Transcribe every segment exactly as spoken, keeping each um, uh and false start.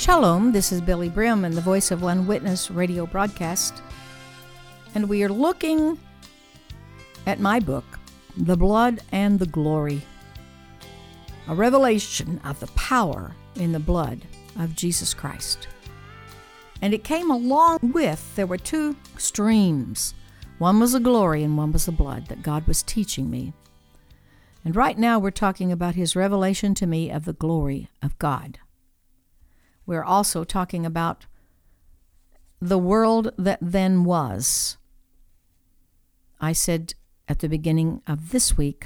Shalom, this is Billy Brim and the Voice of One Witness radio broadcast, and we are looking at my book, The Blood and the Glory, a revelation of the power in the blood of Jesus Christ. And it came along with, there were two streams. One was the glory and one was the blood that God was teaching me. And right now we're talking about His revelation to me of the glory of God. We're also talking about the world that then was. I said at the beginning of this week,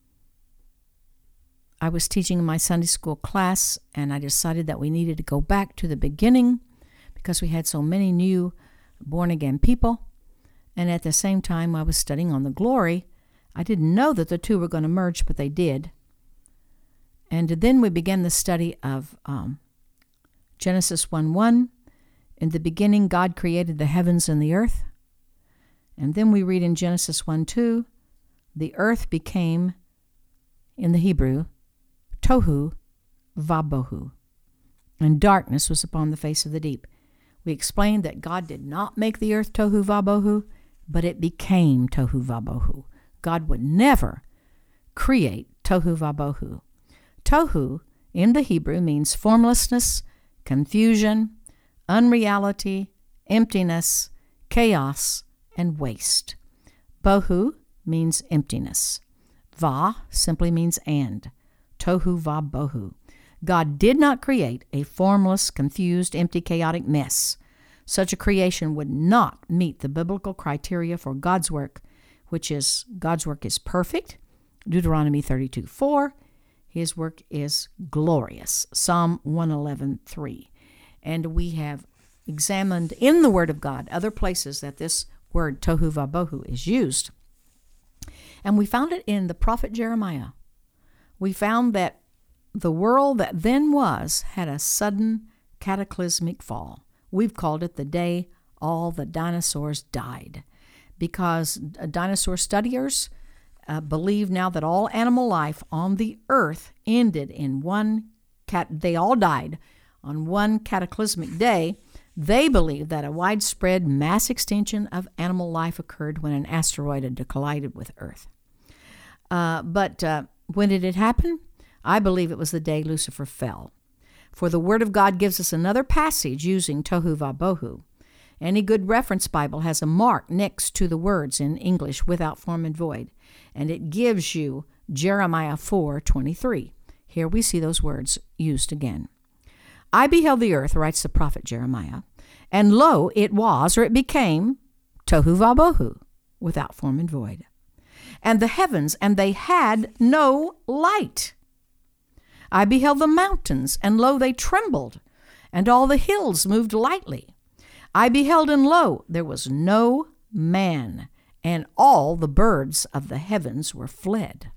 I was teaching my Sunday school class, and I decided that we needed to go back to the beginning because we had so many new born-again people. And at the same time, I was studying on the glory. I didn't know that the two were going to merge, but they did. And then we began the study of um, Genesis one one. In the beginning, God created the heavens and the earth. And then we read in Genesis one two, the earth became, in the Hebrew, tohu vabohu, and darkness was upon the face of the deep. We explained that God did not make the earth tohu vabohu, but it became tohu vabohu. God would never create tohu vabohu. Tohu in the Hebrew means formlessness, confusion, unreality, emptiness, chaos, and waste. Bohu means emptiness. Va simply means and. Tohu va bohu. God did not create a formless, confused, empty, chaotic mess. Such a creation would not meet the biblical criteria for God's work, which is God's work is perfect, Deuteronomy thirty-two four. His work is glorious, Psalm one eleven three. And we have examined in the Word of God other places that this word tohu vabohu is used. And we found it in the prophet Jeremiah. We found that the world that then was had a sudden cataclysmic fall. We've called it the day all the dinosaurs died, because dinosaur studiers uh, believe now that all animal life on the earth ended in one cat. They all died on one cataclysmic day. They believe that a widespread mass extinction of animal life occurred when an asteroid had collided with Earth. Uh, but uh, when did it happen? I believe it was the day Lucifer fell. For the Word of God gives us another passage using tohu vabohu. Any good reference Bible has a mark next to the words in English without form and void, and it gives you Jeremiah four twenty-three. Here we see those words used again. I beheld the earth, writes the prophet Jeremiah, and lo, it was, or it became, tohu vabohu, without form and void. And the heavens, and they had no light. I beheld the mountains, and lo, they trembled, and all the hills moved lightly. I beheld, and lo, there was no man, and all the birds of the heavens were fled.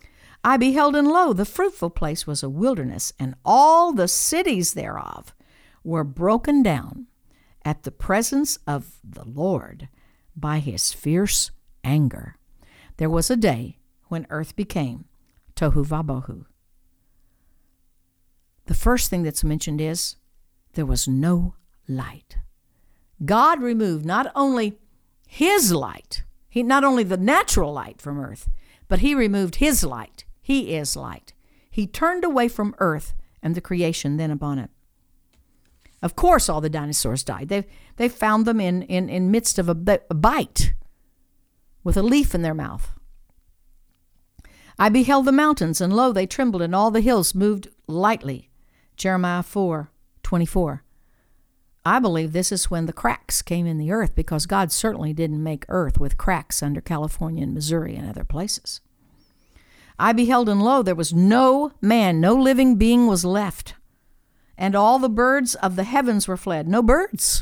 I beheld, and lo, the fruitful place was a wilderness, and all the cities thereof were broken down at the presence of the Lord by His fierce anger. There was a day when earth became tohu vabohu. The first thing that's mentioned is there was no light. God removed not only His light, He not only the natural light from earth, but He removed His light. He is light. He turned away from earth and the creation then upon it. Of course, all the dinosaurs died. They they found them in in in midst of a, a bite with a leaf in their mouth. I beheld the mountains, and lo, they trembled, and all the hills moved lightly. Jeremiah four twenty-four. I believe this is when the cracks came in the earth, because God certainly didn't make earth with cracks under California and Missouri and other places. I beheld, and lo, there was no man, no living being was left, and all the birds of the heavens were fled. No birds.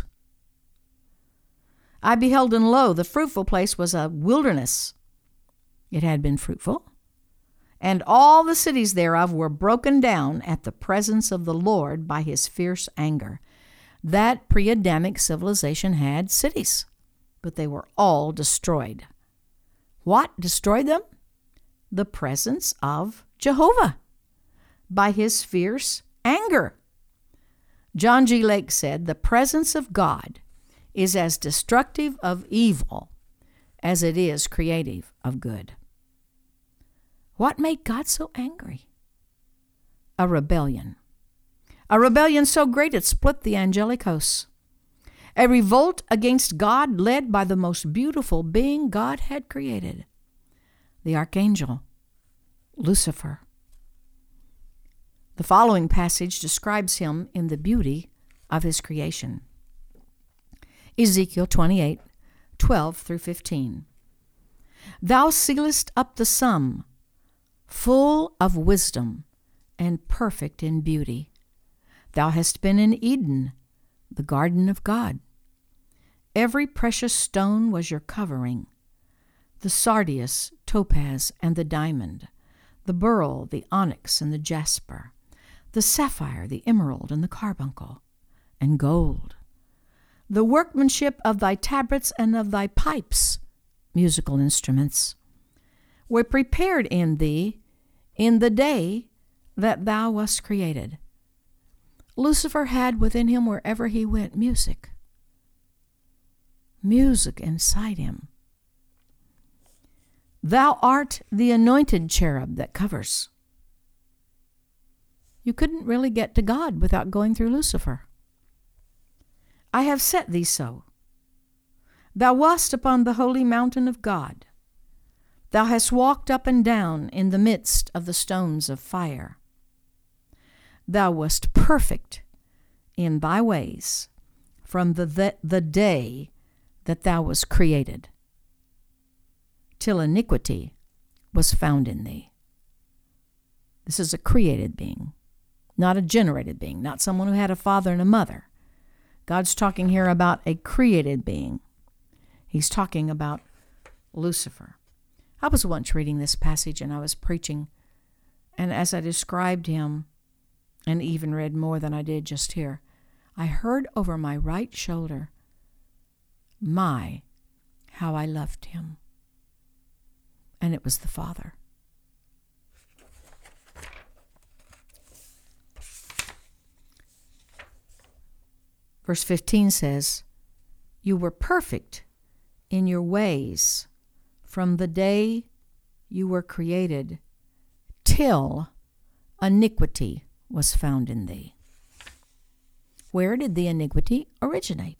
I beheld, and lo, the fruitful place was a wilderness. It had been fruitful, and all the cities thereof were broken down at the presence of the Lord by His fierce anger. That pre-Adamic civilization had cities, but they were all destroyed. What destroyed them? The presence of Jehovah by His fierce anger. John G. Lake said, "The presence of God is as destructive of evil as it is creative of good." What made God so angry? A rebellion. A rebellion so great it split the angelic hosts. A revolt against God led by the most beautiful being God had created, the archangel, Lucifer. The following passage describes him in the beauty of his creation. Ezekiel twenty-eight, twelve through fifteen. "Thou sealest up the sum, full of wisdom and perfect in beauty. Thou hast been in Eden, the garden of God. Every precious stone was your covering, the sardius, topaz, and the diamond, the beryl, the onyx, and the jasper, the sapphire, the emerald, and the carbuncle, and gold. The workmanship of thy tabrets and of thy pipes, musical instruments, were prepared in thee in the day that thou wast created." Lucifer had within him, wherever he went, music. Music inside him. "Thou art the anointed cherub that covers." You couldn't really get to God without going through Lucifer. "I have set thee so. Thou wast upon the holy mountain of God. Thou hast walked up and down in the midst of the stones of fire. Thou wast perfect in thy ways from the, the, the day that thou wast created, till iniquity was found in thee." This is a created being, not a generated being, not someone who had a father and a mother. God's talking here about a created being. He's talking about Lucifer. I was once reading this passage and I was preaching, and as I described him, and even read more than I did just here, I heard over my right shoulder, "My, how I loved him." And it was the Father. Verse fifteen says, "You were perfect in your ways from the day you were created till iniquity was found in thee." Where did the iniquity originate?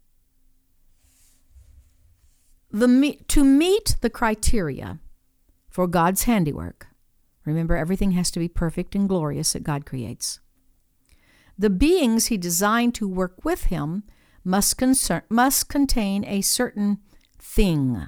The, to meet the criteria for God's handiwork, remember, everything has to be perfect and glorious that God creates. The beings he designed to work with him must, concern, must contain a certain thing.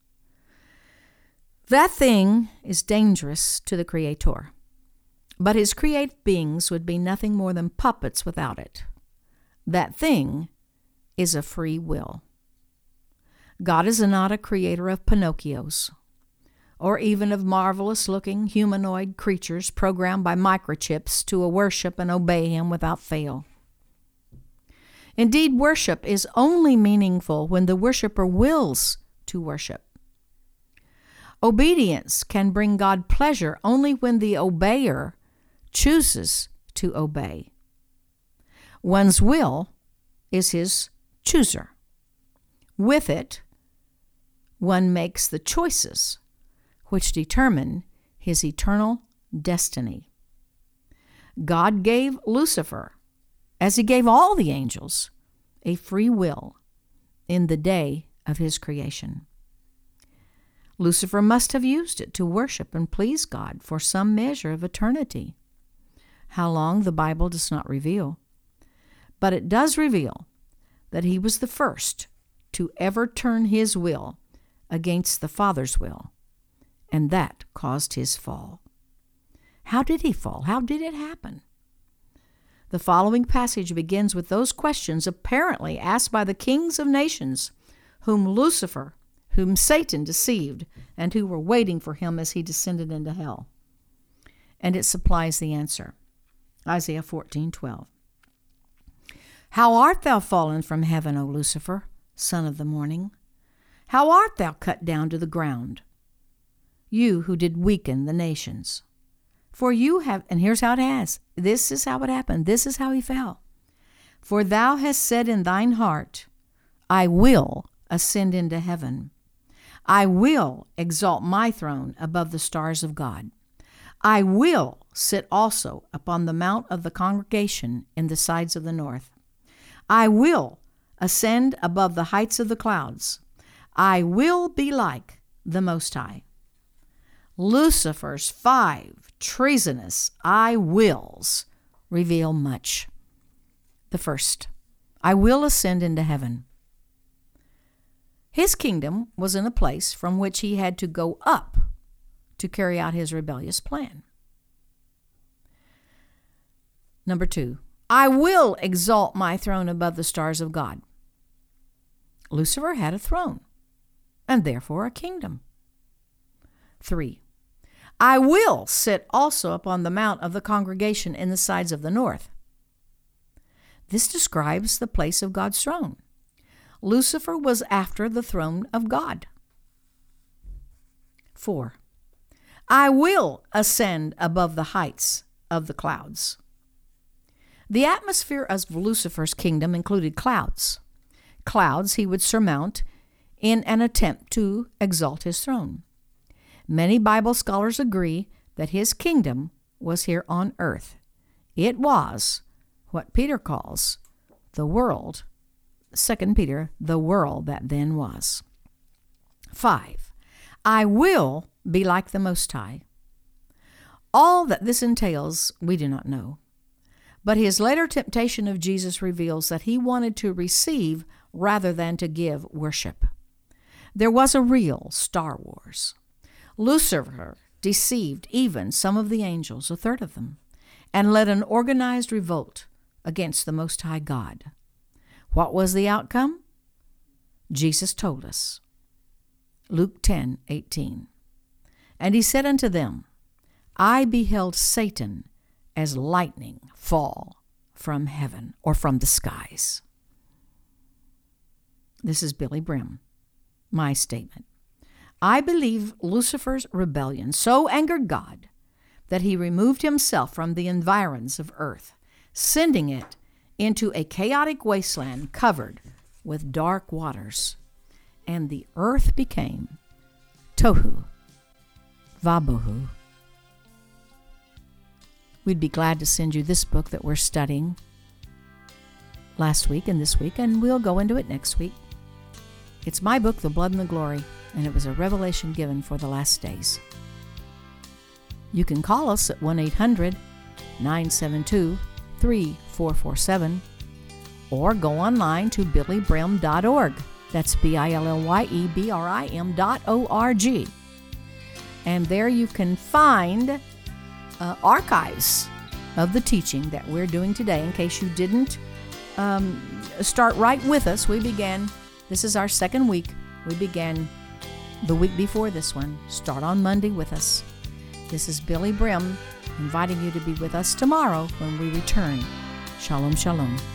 That thing is dangerous to the Creator, but his created beings would be nothing more than puppets without it. That thing is a free will. God is not a creator of Pinocchios, or even of marvelous-looking humanoid creatures programmed by microchips to worship and obey him without fail. Indeed, worship is only meaningful when the worshiper wills to worship. Obedience can bring God pleasure only when the obeyer chooses to obey. One's will is his chooser. With it, one makes the choices which determine his eternal destiny. God gave Lucifer, as he gave all the angels, a free will in the day of his creation. Lucifer must have used it to worship and please God for some measure of eternity. How long, the Bible does not reveal. But it does reveal that he was the first to ever turn his will against the Father's will, and that caused his fall. How did he fall? How did it happen? The following passage begins with those questions apparently asked by the kings of nations, whom Lucifer, whom Satan deceived, and who were waiting for him as he descended into hell. And it supplies the answer. Isaiah fourteen twelve. "How art thou fallen from heaven, O Lucifer, son of the morning? How art thou cut down to the ground, you who did weaken the nations? For you have," and here's how it has, this is how it happened, this is how he fell. For thou hast said in thine heart, I will ascend into heaven. I will exalt my throne above the stars of God. I will sit also upon the mount of the congregation in the sides of the north. I will ascend above the heights of the clouds. I will be like the Most High. Lucifer's five treasonous I wills reveal much. The first, I will ascend into heaven. His kingdom was in a place from which he had to go up to carry out his rebellious plan. Number two, I will exalt my throne above the stars of God. Lucifer had a throne, and therefore a kingdom. Three, I will sit also upon the mount of the congregation in the sides of the north. This describes the place of God's throne. Lucifer was after the throne of God. Four, I will ascend above the heights of the clouds. The atmosphere of Lucifer's kingdom included clouds. Clouds he would surmount in an attempt to exalt his throne. Many Bible scholars agree that his kingdom was here on earth. It was what Peter calls the world, Second Peter, the world that then was. Five, I will be like the Most High. All that this entails, we do not know. But his later temptation of Jesus reveals that he wanted to receive rather than to give worship. There was a real Star Wars. Lucifer deceived even some of the angels, a third of them, and led an organized revolt against the Most High God. What was the outcome? Jesus told us. Luke ten eighteen. And he said unto them, I beheld Satan as lightning fall from heaven or from the skies. This is Billy Brim, my statement. I believe Lucifer's rebellion so angered God that he removed himself from the environs of earth, sending it into a chaotic wasteland covered with dark waters, and the earth became tohu vabohu. We'd be glad to send you this book that we're studying last week and this week, and we'll go into it next week. It's my book, The Blood and the Glory, and it was a revelation given for the last days. You can call us at one eight hundred nine seven two three four four seven or go online to billy brim dot org. That's B I L L Y E B R I M dot O R G. And there you can find uh, archives of the teaching that we're doing today. In case you didn't um, start right with us, we began, this is our second week. We began the week before this one. Start on Monday with us. This is Billy Brim inviting you to be with us tomorrow when we return. Shalom, shalom.